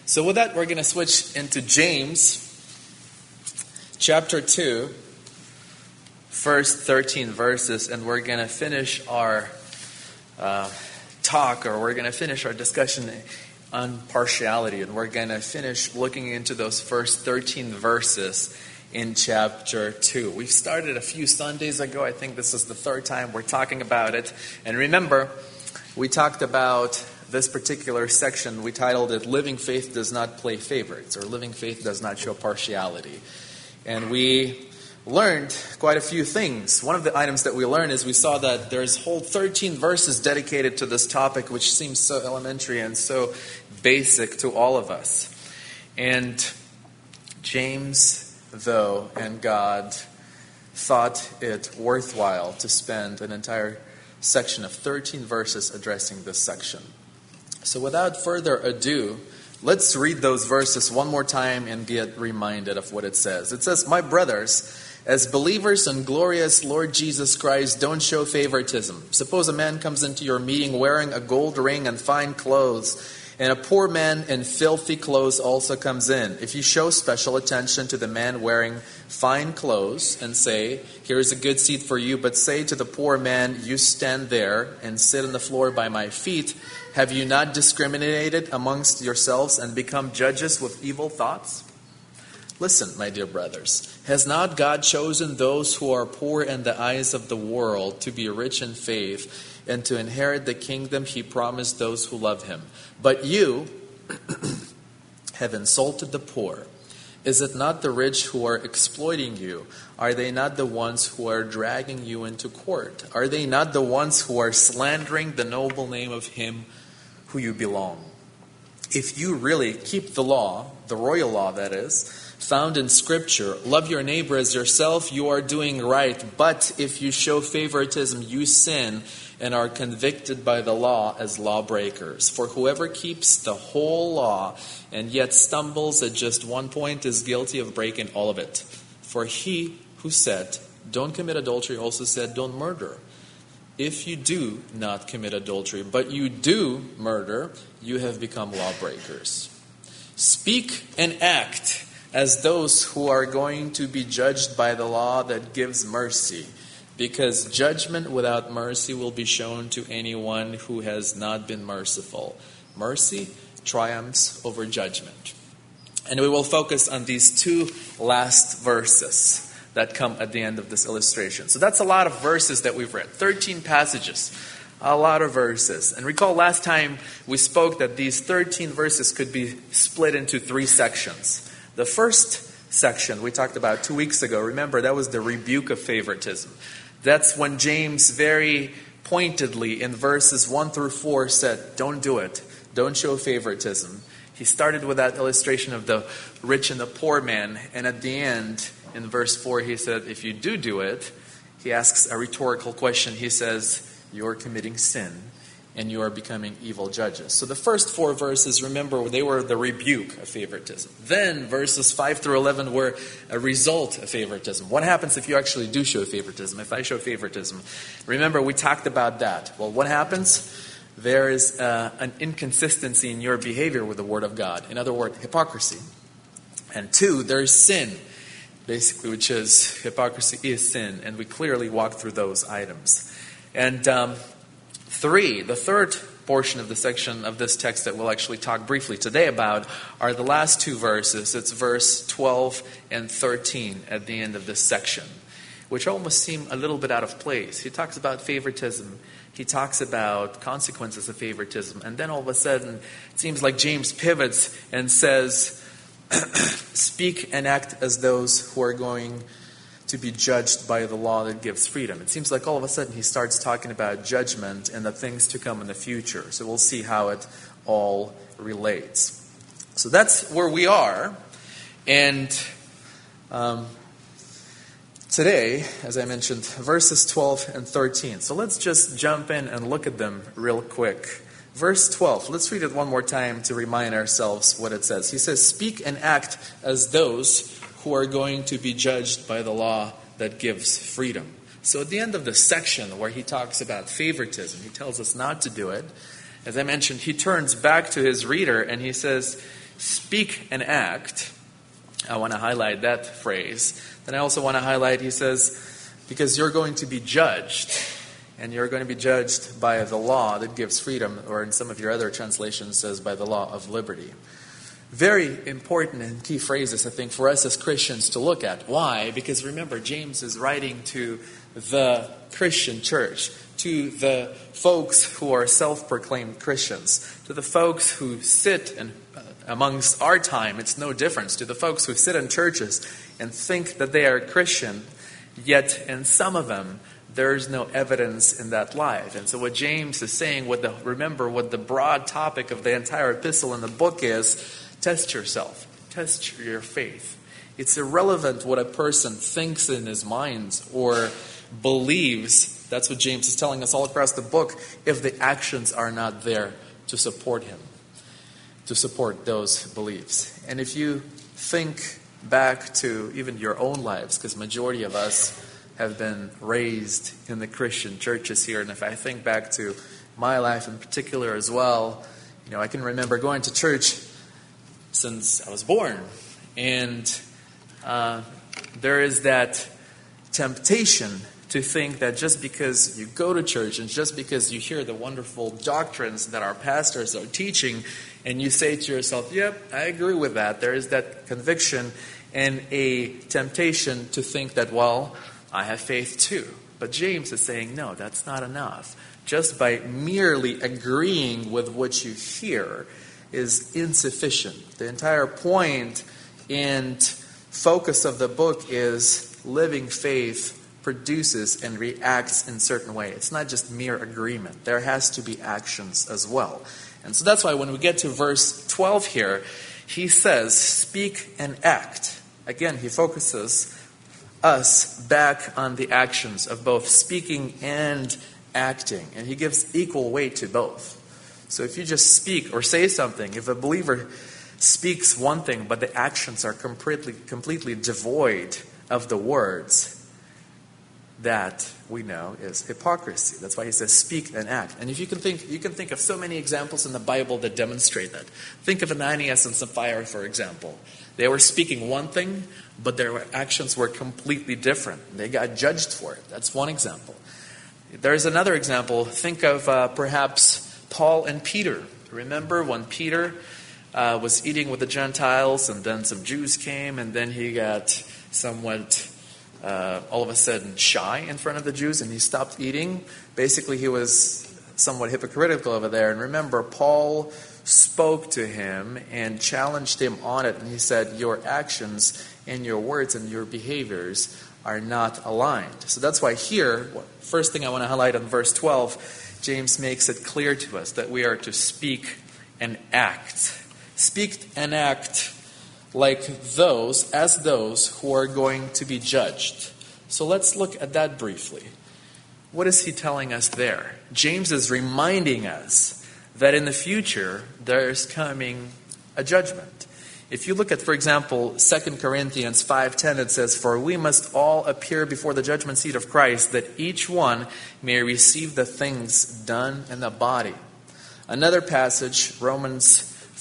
So with that, we're going to switch into James chapter 2, first 13 verses, and we're going to finish our we're going to finish our discussion on partiality, and we're going to finish looking into those first 13 verses in chapter 2. We started a few Sundays ago. I think this is the third time we're talking about it. And remember, we talked about this particular section. We titled it, Living Faith Does Not Play Favorites, or Living Faith Does Not Show Partiality. And we learned quite a few things. One of the items that we learned is we saw that there's whole 13 verses dedicated to this topic, which seems so elementary and so basic to all of us. And James, though, and God thought it worthwhile to spend an entire section of 13 verses addressing this section. So without further ado, let's read those verses one more time and get reminded of what it says. It says, "My brothers, as believers in glorious Lord Jesus Christ, don't show favoritism. Suppose a man comes into your meeting wearing a gold ring and fine clothes, and a poor man in filthy clothes also comes in. If you show special attention to the man wearing fine clothes and say, 'Here's a good seat for you,' but say to the poor man, 'You stand there and sit on the floor by my feet,' have you not discriminated amongst yourselves and become judges with evil thoughts? Listen, my dear brothers, has not God chosen those who are poor in the eyes of the world to be rich in faith and to inherit the kingdom he promised those who love him? But you have insulted the poor. Is it not the rich who are exploiting you? Are they not the ones who are dragging you into court? Are they not the ones who are slandering the noble name of him who you belong? If you really keep the law, the royal law that is, found in Scripture, love your neighbor as yourself, you are doing right. But if you show favoritism, you sin and are convicted by the law as lawbreakers. For whoever keeps the whole law and yet stumbles at just one point is guilty of breaking all of it. For he who said, 'Don't commit adultery,' also said, 'Don't murder.' If you do not commit adultery, but you do murder, you have become lawbreakers. Speak and act as those who are going to be judged by the law that gives mercy, because judgment without mercy will be shown to anyone who has not been merciful. Mercy triumphs over judgment." And we will focus on these two last verses that come at the end of this illustration. So that's a lot of verses that we've read. 13 passages. A lot of verses. And recall last time we spoke that these 13 verses could be split into three sections. The first section we talked about 2 weeks ago, remember, that was the rebuke of favoritism. That's when James very pointedly in verses 1 through 4 said, don't do it. Don't show favoritism. He started with that illustration of the rich and the poor man. And at the end, in verse 4, he said, if you do it, he asks a rhetorical question. He says, you're committing sin and you are becoming evil judges. So the first 4 verses, remember, they were the rebuke of favoritism. Then verses 5 through 11 were a result of favoritism. What happens if you actually do show favoritism? If I show favoritism, remember we talked about that. Well, what happens? There is an inconsistency in your behavior with the Word of God. In other words, hypocrisy. And 2, there is sin, basically, which is hypocrisy is sin. And we clearly walked through those items. And 3, the third portion of the section of this text that we'll actually talk briefly today about are the last 2 verses. It's verse 12 and 13 at the end of this section, which almost seem a little bit out of place. He talks about favoritism. He talks about consequences of favoritism. And then all of a sudden, it seems like James pivots and says, speak and act as those who are going to be judged by the law that gives freedom. It seems like all of a sudden he starts talking about judgment and the things to come in the future. So we'll see how it all relates. So that's where we are. And today, as I mentioned, verses 12 and 13. So let's just jump in and look at them real quick. Verse 12, let's read it one more time to remind ourselves what it says. He says, speak and act as those who are going to be judged by the law that gives freedom. So at the end of the section where he talks about favoritism, he tells us not to do it. As I mentioned, he turns back to his reader and he says, speak and act, I want to highlight that phrase. Then I also want to highlight, he says, because you're going to be judged. And you're going to be judged by the law that gives freedom, or in some of your other translations says by the law of liberty. Very important and key phrases, I think, for us as Christians to look at. Why? Because remember, James is writing to the Christian church, to the folks who are self-proclaimed Christians, to the folks who sit and amongst our time, it's no difference, to the folks who sit in churches and think that they are Christian, yet in some of them, there's no evidence in that life. And so what James is saying, remember what the broad topic of the entire epistle in the book is, test yourself, test your faith. It's irrelevant what a person thinks in his mind or believes. That's what James is telling us all across the book, if the actions are not there to support him, to support those beliefs. And if you think back to even your own lives, because majority of us have been raised in the Christian churches here, and if I think back to my life in particular as well, I can remember going to church since I was born, and there is that temptation to think that just because you go to church and just because you hear the wonderful doctrines that our pastors are teaching, and you say to yourself, yep, I agree with that, there is that conviction and a temptation to think that, well, I have faith too. But James is saying, no, that's not enough. Just by merely agreeing with what you hear is insufficient. The entire point and focus of the book is living faith produces and reacts in certain way. It's not just mere agreement. There has to be actions as well. And so that's why when we get to verse 12 here, he says, speak and act. Again, he focuses us back on the actions of both speaking and acting. And he gives equal weight to both. So if you just speak or say something, if a believer speaks one thing, but the actions are completely devoid of the words, that we know is hypocrisy. That's why he says speak and act. And if you can think of so many examples in the Bible that demonstrate that. Think of Ananias and Sapphira, for example. They were speaking one thing, but their actions were completely different. They got judged for it. That's one example. There's another example. Think of perhaps Paul and Peter. Remember when Peter was eating with the Gentiles, and then some Jews came, and then he got somewhat all of a sudden shy in front of the Jews, and he stopped eating. Basically, he was somewhat hypocritical over there. And remember, Paul spoke to him and challenged him on it, and he said, your actions and your words and your behaviors are not aligned. So that's why here, first thing I want to highlight on verse 12, James makes it clear to us that we are to speak and act. Speak and act like those who are going to be judged. So let's look at that briefly. What is he telling us there? James is reminding us that in the future there's coming a judgment. If you look at, for example, 2 Corinthians 5:10, it says, for we must all appear before the judgment seat of Christ, that each one may receive the things done in the body. Another passage, Romans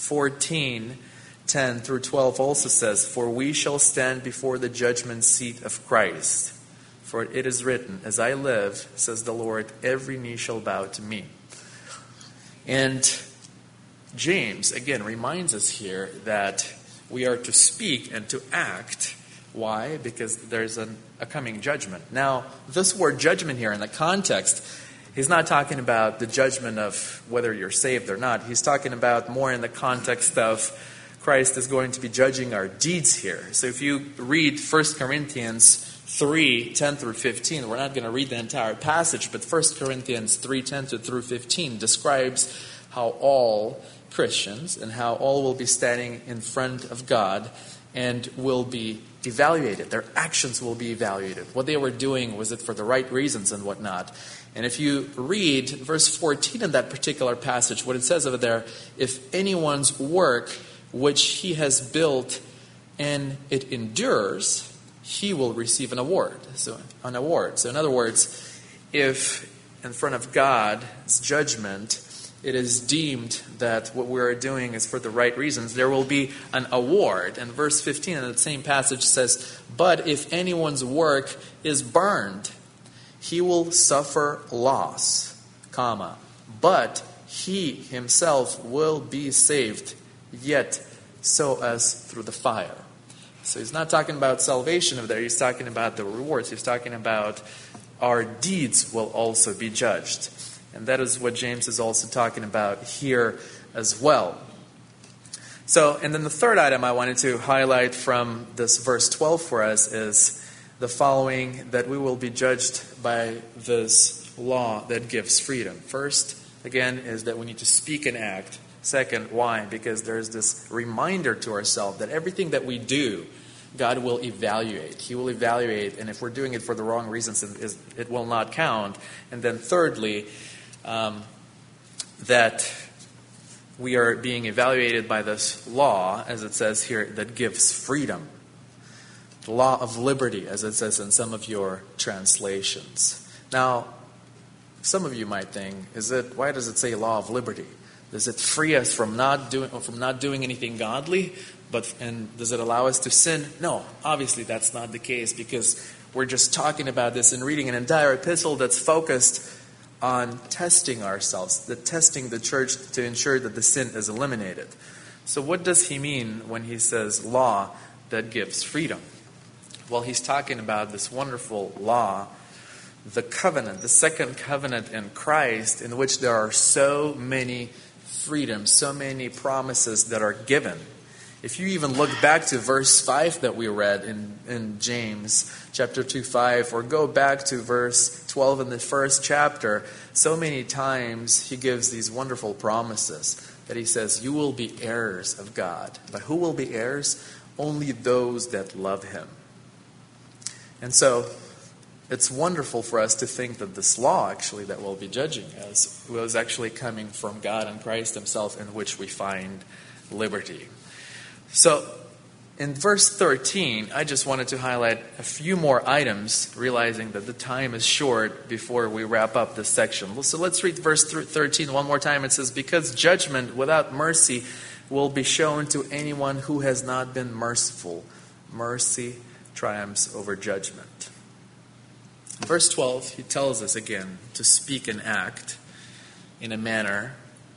14:10 through 12 also says, for we shall stand before the judgment seat of Christ. For it is written, as I live, says the Lord, every knee shall bow to me. And James, again, reminds us here that we are to speak and to act. Why? Because there's a coming judgment. Now, this word judgment here in the context, he's not talking about the judgment of whether you're saved or not. He's talking about more in the context of Christ is going to be judging our deeds here. So if you read 1 Corinthians 3:10 through 15, we're not going to read the entire passage, but 1 Corinthians 3:10 through 15 describes how all Christians and how all will be standing in front of God and will be evaluated. Their actions will be evaluated. What they were doing, was it for the right reasons and whatnot? And if you read verse 14 in that particular passage, what it says over there, if anyone's work which he has built and it endures, he will receive an award. So in other words, if in front of God's judgment, it is deemed that what we are doing is for the right reasons, there will be an award. And verse 15 in the same passage says, "But if anyone's work is burned, he will suffer loss, comma, but he himself will be saved, yet so as through the fire." So he's not talking about salvation over there. He's talking about the rewards. He's talking about our deeds will also be judged. And that is what James is also talking about here as well. So, and then the third item I wanted to highlight from this verse 12 for us is the following, that we will be judged by this law that gives freedom. First, again, is that we need to speak and act. Second, why? Because there's this reminder to ourselves that everything that we do, God will evaluate. He will evaluate, and if we're doing it for the wrong reasons, it will not count. And then thirdly, that we are being evaluated by this law, as it says here, that gives freedom. The law of liberty, as it says in some of your translations. Now, some of you might think, why does it say law of liberty? Does it free us from not doing anything godly? And does it allow us to sin? No, obviously that's not the case, because we're just talking about this and reading an entire epistle that's focused on testing ourselves, testing the church to ensure that the sin is eliminated. So what does he mean when he says law that gives freedom? Well, he's talking about this wonderful law, the covenant, the second covenant in Christ, in which there are so many freedoms, so many promises that are given. If you even look back to verse 5 that we read in James chapter 2:5, or go back to verse 12 in the first chapter, so many times he gives these wonderful promises that he says, you will be heirs of God. But who will be heirs? Only those that love him. And so it's wonderful for us to think that this law actually that we'll be judging was actually coming from God and Christ himself, in which we find liberty. So in verse 13, I just wanted to highlight a few more items, realizing that the time is short before we wrap up this section. So let's read verse 13 one more time. It says, "Because judgment without mercy will be shown to anyone who has not been merciful. Mercy triumphs over judgment." In verse 12, he tells us again to speak and act in a manner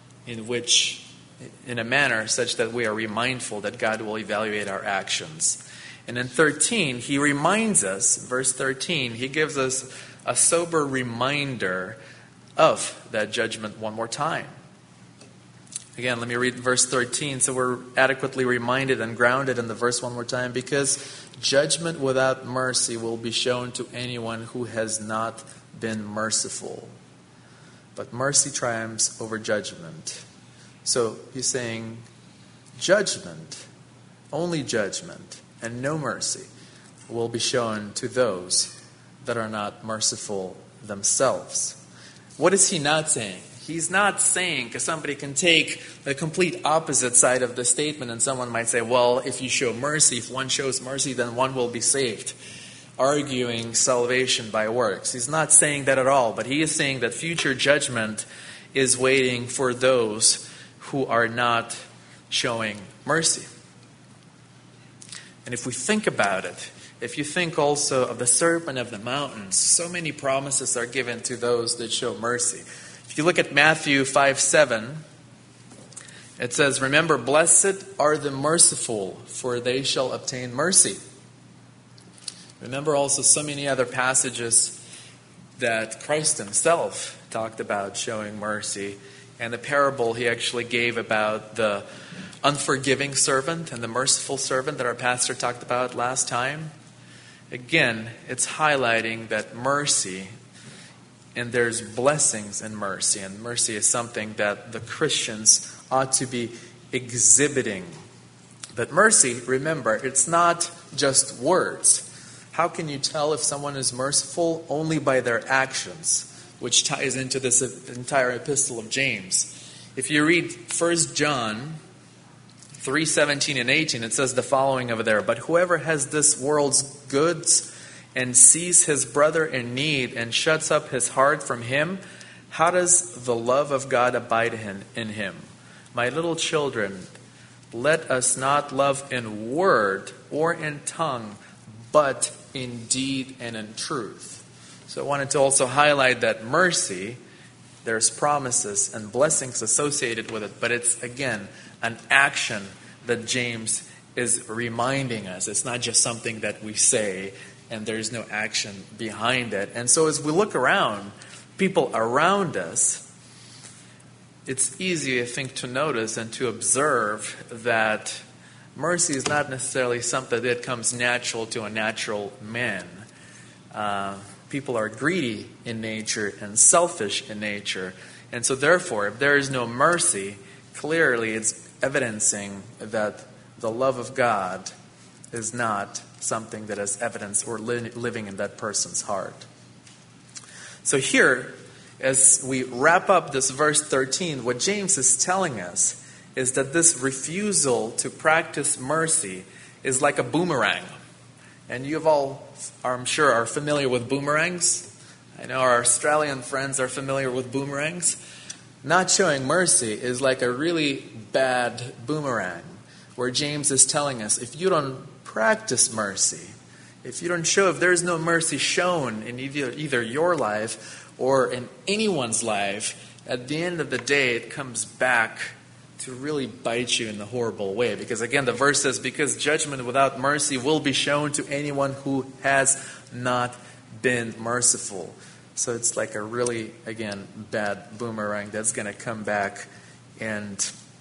such that we are remindful that God will evaluate our actions. And in 13, he reminds us, verse 13, he gives us a sober reminder of that judgment one more time. Again, let me read verse 13 so we're adequately reminded and grounded in the verse one more time. "Because judgment without mercy will be shown to anyone who has not been merciful. But mercy triumphs over judgment." So he's saying judgment, only judgment, and no mercy will be shown to those that are not merciful themselves. What is he not saying? He's not saying, because somebody can take the complete opposite side of the statement, and someone might say, well, if you show mercy, if one shows mercy, then one will be saved, arguing salvation by works. He's not saying that at all, but he is saying that future judgment is waiting for those who are not showing mercy. And if we think about it, if you think also of the serpent of the mountains, so many promises are given to those that show mercy. If you look at Matthew 5:7, it says, "Remember, blessed are the merciful, for they shall obtain mercy." Remember also so many other passages that Christ himself talked about showing mercy. And the parable he actually gave about the unforgiving servant and the merciful servant that our pastor talked about last time. Again, it's highlighting that mercy, and there's blessings in mercy. And mercy is something that the Christians ought to be exhibiting. But mercy, remember, it's not just words. How can you tell if someone is merciful? Only by their actions, which ties into this entire epistle of James. If you read 1 John 3:17 and 18, it says the following over there, "But whoever has this world's goods and sees his brother in need and shuts up his heart from him, How does the love of God abide in him? My little children, let us not love in word or in tongue, but in deed and in truth. So I wanted to also highlight that mercy, there's promises and blessings associated with it, but it's, again, an action that James is reminding us. It's not just something that we say and there's no action behind it. And so as we look around, people around us, it's easy, I think, to notice and to observe that mercy is not necessarily something that comes natural to a natural man. People are greedy in nature and selfish in nature. And so therefore, if there is no mercy, clearly it's evidencing that the love of God is not something that is evidence or living in that person's heart. So here, as we wrap up this verse 13, what James is telling us is that this refusal to practice mercy is like a boomerang. And you all, I'm sure, are familiar with boomerangs. I know our Australian friends are familiar with boomerangs. Not showing mercy is like a really bad boomerang, where James is telling us, if you don't practice mercy, if you don't show, if there's no mercy shown in either your life or in anyone's life, at the end of the day, it comes back to really bite you in the horrible way. Because again, the verse says, because judgment without mercy will be shown to anyone who has not been merciful. So it's like a really, again, bad boomerang that's going to come back and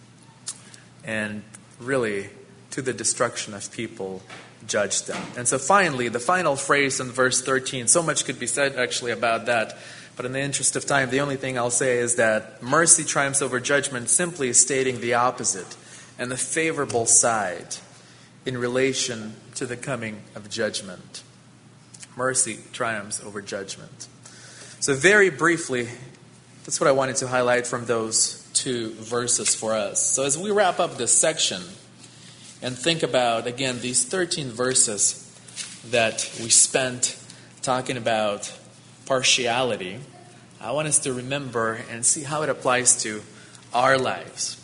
really to the destruction of people, judge them. And so finally, the final phrase in verse 13, so much could be said actually about that, but in the interest of time, the only thing I'll say is that mercy triumphs over judgment, simply stating the opposite and the favorable side in relation to the coming of judgment. Mercy triumphs over judgment. So very briefly, that's what I wanted to highlight from those two verses for us. So as we wrap up this section and think about, again, these 13 verses that we spent talking about partiality, I want us to remember and see how it applies to our lives.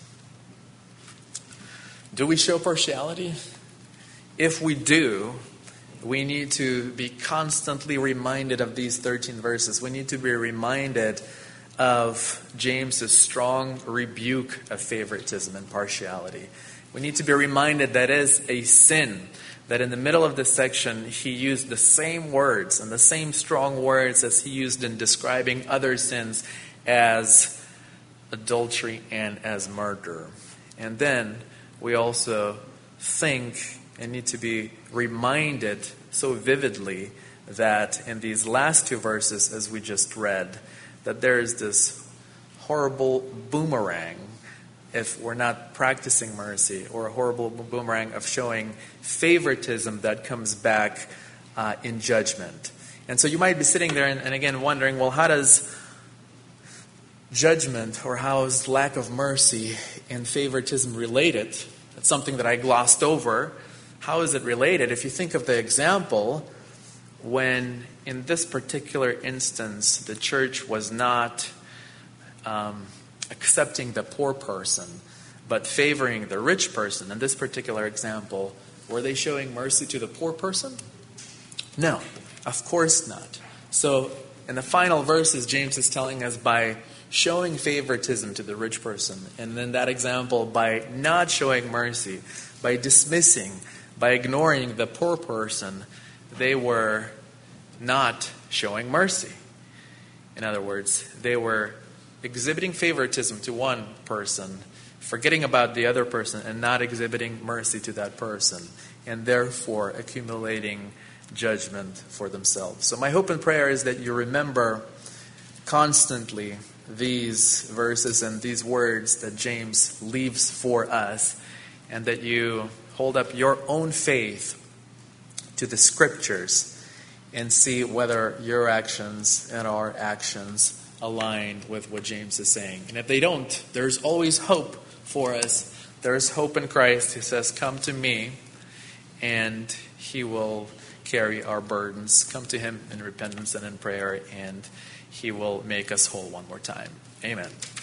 Do we show partiality? If we do, we need to be constantly reminded of these 13 verses. We need to be reminded of James's strong rebuke of favoritism and partiality. We need to be reminded that it is a sin, that in the middle of this section, he used the same words and the same strong words as he used in describing other sins as adultery and as murder. And then we also think and need to be reminded so vividly that in these last two verses, as we just read, that there is this horrible boomerang if we're not practicing mercy, or a horrible boomerang of showing favoritism that comes back in judgment. And so you might be sitting there and again wondering, well, how does judgment or how is lack of mercy and favoritism related? That's something that I glossed over. How is it related? If you think of the example, when in this particular instance the church was not accepting the poor person, but favoring the rich person. In this particular example, were they showing mercy to the poor person? No, of course not. So in the final verses, James is telling us by showing favoritism to the rich person, and then that example by not showing mercy, by dismissing, by ignoring the poor person, they were not showing mercy. In other words, they were exhibiting favoritism to one person, forgetting about the other person, and not exhibiting mercy to that person, and therefore accumulating judgment for themselves. So my hope and prayer is that you remember constantly these verses and these words that James leaves for us, and that you hold up your own faith to the Scriptures and see whether your actions and our actions align with what James is saying. And if they don't, there's always hope for us. There's hope in Christ who says, come to me, and he will carry our burdens. Come to him in repentance and in prayer, and He will make us whole one more time. Amen.